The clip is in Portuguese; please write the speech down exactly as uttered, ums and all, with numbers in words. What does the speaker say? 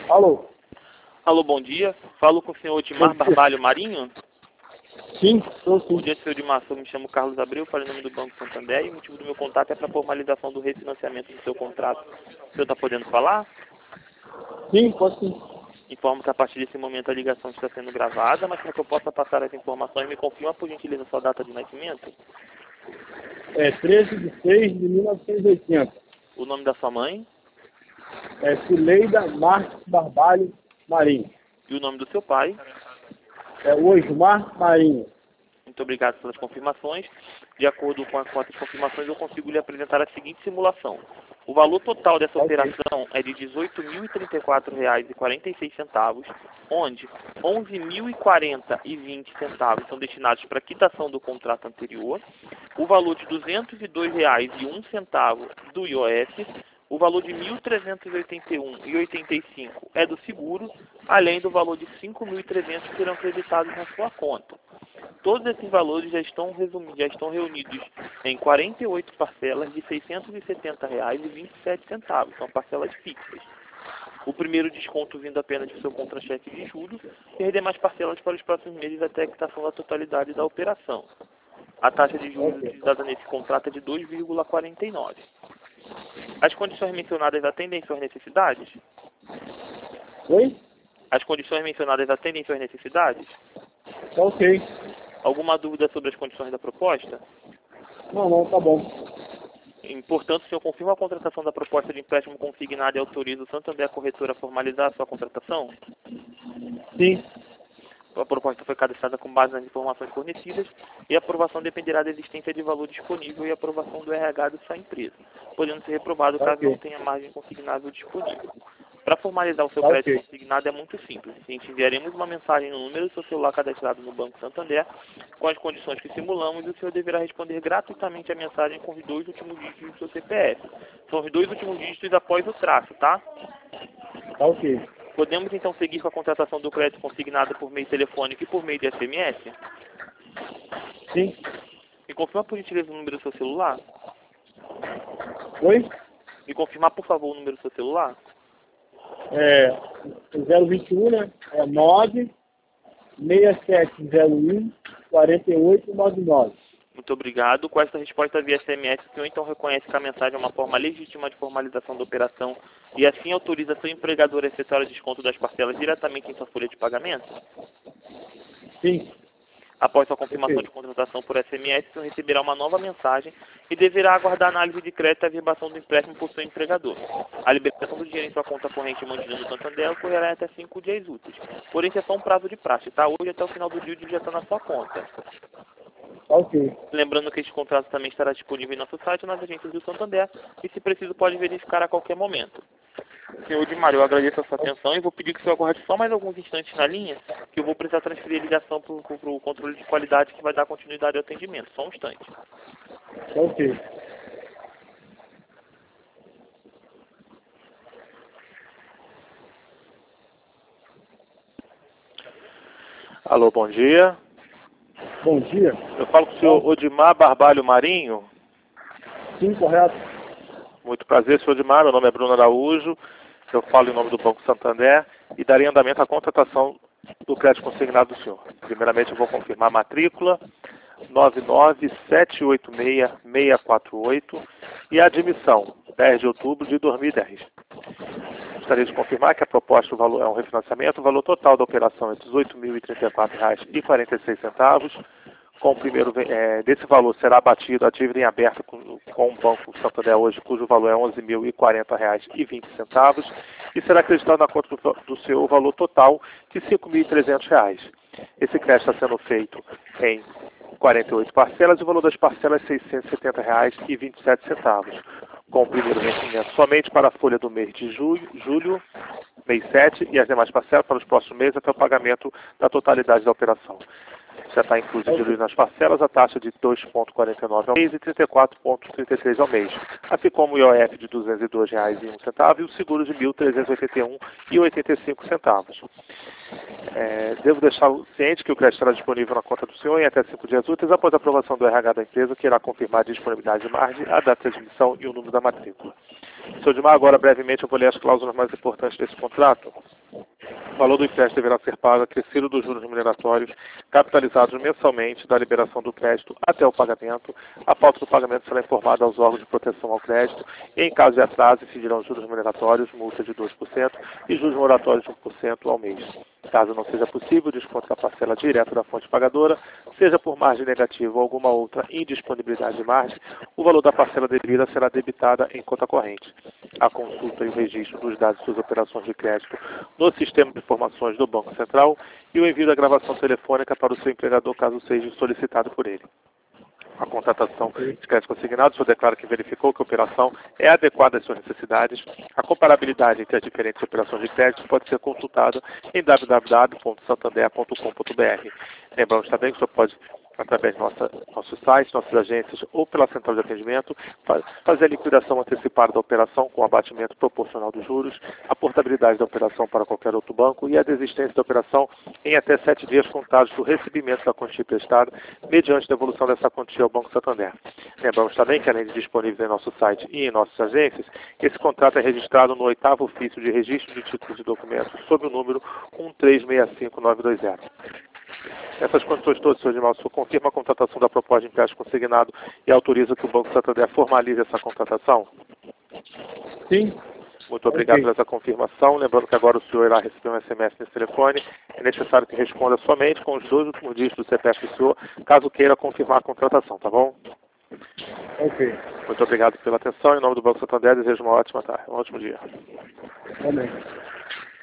Alô? Alô, bom dia. Falo com o senhor Odimar Barbalho Marinho. Sim, estou sim. Bom dia, senhor Odimar. Eu me chamo Carlos Abreu, falo em nome do Banco Santander e o motivo do meu contato é para a formalização do refinanciamento do seu contrato. O senhor está podendo falar? Sim, posso sim. Informo que a partir desse momento a ligação está sendo gravada, mas para que eu possa passar as informações, me confirma por gentileza sua data de nascimento, É treze de seis de mil novecentos e oitenta. o nome da sua mãe É Cileida Marques Barbalho Marinho. e o nome do seu pai. É Osmar Marinho. Muito obrigado pelas confirmações. De acordo com as quantas confirmações, eu consigo lhe apresentar a seguinte simulação. O valor total dessa Ok. operação é de dezoito mil e trinta e quatro reais e quarenta e seis centavos, onde onze mil e quarenta e vinte centavos são destinados para a quitação do contrato anterior, o valor de duzentos e dois reais e um centavo do I O F, o valor de mil trezentos e oitenta e um reais e oitenta e cinco centavos é do seguro, além do valor de cinco mil e trezentos reais que serão creditados na sua conta. Todos esses valores já estão, resumidos, já estão reunidos em quarenta e oito parcelas de seiscentos e setenta reais e vinte e sete centavos. São parcelas fixas. O primeiro desconto vindo apenas do seu contra-cheque de juros e as demais parcelas para os próximos meses até a quitação da totalidade da operação. A taxa de juros Ok. utilizada nesse contrato é de dois vírgula quarenta e nove. As condições mencionadas atendem suas necessidades? Oi? As condições mencionadas atendem suas necessidades? Tá ok. Alguma dúvida sobre as condições da proposta? Não, não, tá bom. E, portanto, o senhor confirma a contratação da proposta de empréstimo consignado e autoriza o Santander Corretora a formalizar a sua contratação? Sim. A proposta foi cadastrada com base nas informações fornecidas e a aprovação dependerá da existência de valor disponível e aprovação do R H da sua empresa, podendo ser reprovado Tá caso ok. não tenha margem consignável disponível. Para formalizar o seu Tá crédito ok. consignado é muito simples. A gente enviaremos uma mensagem no número do seu celular cadastrado no Banco Santander com as condições que simulamos e o senhor deverá responder gratuitamente a mensagem com os dois últimos dígitos do seu C P F. São os dois últimos dígitos após o traço, tá? Tá ok. Podemos então seguir com a contratação do crédito consignado por meio telefônico e por meio de S M S? Sim. Me confirma por gentileza o número do seu celular? Oi? Me confirmar, por favor, o número do seu celular? É zero vinte e um, né? É nove seis sete zero um quatro oito nove nove. Muito obrigado. Com essa resposta via S M S, o senhor então reconhece que a mensagem é uma forma legítima de formalização da operação e assim autoriza seu empregador a efetuar o desconto das parcelas diretamente em sua folha de pagamento? Sim. Após sua confirmação Ok. de contratação por S M S, o senhor receberá uma nova mensagem e deverá aguardar a análise de crédito e a verbação do empréstimo por seu empregador. A liberação do dinheiro em sua conta corrente mantida no Santander ocorrerá em até cinco dias úteis. Porém, isso é só um prazo de praxe, tá? Hoje, até o final do dia, o dinheiro já está na sua conta. Tá ok. Lembrando que este contrato também estará disponível em nosso site, nas agências do Santander, e se preciso pode verificar a qualquer momento. Senhor Odimar, eu agradeço a sua atenção e vou pedir que o senhor aguarde só mais alguns instantes na linha, que eu vou precisar transferir a ligação para o controle de qualidade que vai dar continuidade ao atendimento. Só um instante. Tá ok. Alô, bom dia. Bom dia. Eu falo com o senhor Odimar Barbalho Marinho. Sim, correto. Muito prazer, senhor Odimar. Meu nome é Bruno Araújo. Eu falo em nome do Banco Santander e darei andamento à contratação do crédito consignado do senhor. Primeiramente, eu vou confirmar a matrícula nove nove sete oito seis seis quatro oito e a admissão dez de outubro de dois mil e dez. Gostaria de confirmar que a proposta o valor, é um refinanciamento. O valor total da operação é dezoito mil e trinta e quatro reais e quarenta e seis centavos. Com o primeiro, é, desse valor será abatido a dívida em aberto com, com o Banco Santander hoje, cujo valor é onze mil e quarenta reais e vinte centavos, e será acreditado na conta do, do senhor o valor total de cinco mil e trezentos reais. Esse crédito está sendo feito em quarenta e oito parcelas e o valor das parcelas é seiscentos e setenta reais e vinte e sete centavos. Com o primeiro vencimento somente para a folha do mês de julho, julho, mês sete, e as demais parcelas para os próximos meses até o pagamento da totalidade da operação. Já está incluso de juros nas parcelas, a taxa de dois vírgula quarenta e nove ao mês e trinta e quatro vírgula trinta e três ao mês, assim como o I O F de duzentos e dois reais e um centavo e o seguro de mil trezentos e oitenta e um reais e oitenta e cinco centavos. É, devo deixar o ciente que o crédito estará disponível na conta do senhor em até cinco dias úteis após a aprovação do R H da empresa, que irá confirmar a disponibilidade de margem, a data de admissão e o número da matrícula. senhor Dimar, agora brevemente eu vou ler as cláusulas mais importantes desse contrato. O valor do empréstimo deverá ser pago acrescido dos juros remuneratórios capitalizados mensalmente da liberação do crédito até o pagamento. A falta do pagamento será informada aos órgãos de proteção ao crédito e, em caso de atraso, incidirão juros remuneratórios, multa de dois por cento e juros moratórios de um por cento ao mês. Caso não seja possível o desconto da parcela direta da fonte pagadora, seja por margem negativa ou alguma outra indisponibilidade de margem, o valor da parcela devida será debitada em conta corrente. A consulta e o registro dos dados de suas operações de crédito no sistema de informações do Banco Central e o envio da gravação telefônica para o seu empregador, caso seja solicitado por ele. A contratação de crédito consignado, o senhor declara que verificou que a operação é adequada às suas necessidades. A comparabilidade entre as diferentes operações de crédito pode ser consultada em w w w ponto santander ponto com ponto b r. Lembramos também que o senhor pode, através do nosso, nosso site, nossas agências ou pela central de atendimento, fazer a liquidação antecipada da operação com abatimento proporcional dos juros, a portabilidade da operação para qualquer outro banco e a desistência da operação em até sete dias contados do recebimento da quantia prestada, mediante devolução dessa quantia ao Banco Santander. Lembramos também que, além de disponível em nosso site e em nossas agências, esse contrato é registrado no oitavo ofício de registro de títulos e documentos sob o número um três seis cinco nove dois zero. Essas condições todas, senhor Edmar, o senhor confirma a contratação da proposta de empréstimo consignado e autoriza que o Banco Santander formalize essa contratação? Sim. Muito obrigado Okay. por essa confirmação. Lembrando que agora o senhor irá receber um S M S nesse telefone. É necessário que responda somente com os dois últimos dígitos do C P F do senhor, caso queira confirmar a contratação, tá bom? Ok. Muito obrigado pela atenção. Em nome do Banco Santander, desejo uma ótima tarde, um ótimo dia. Amém.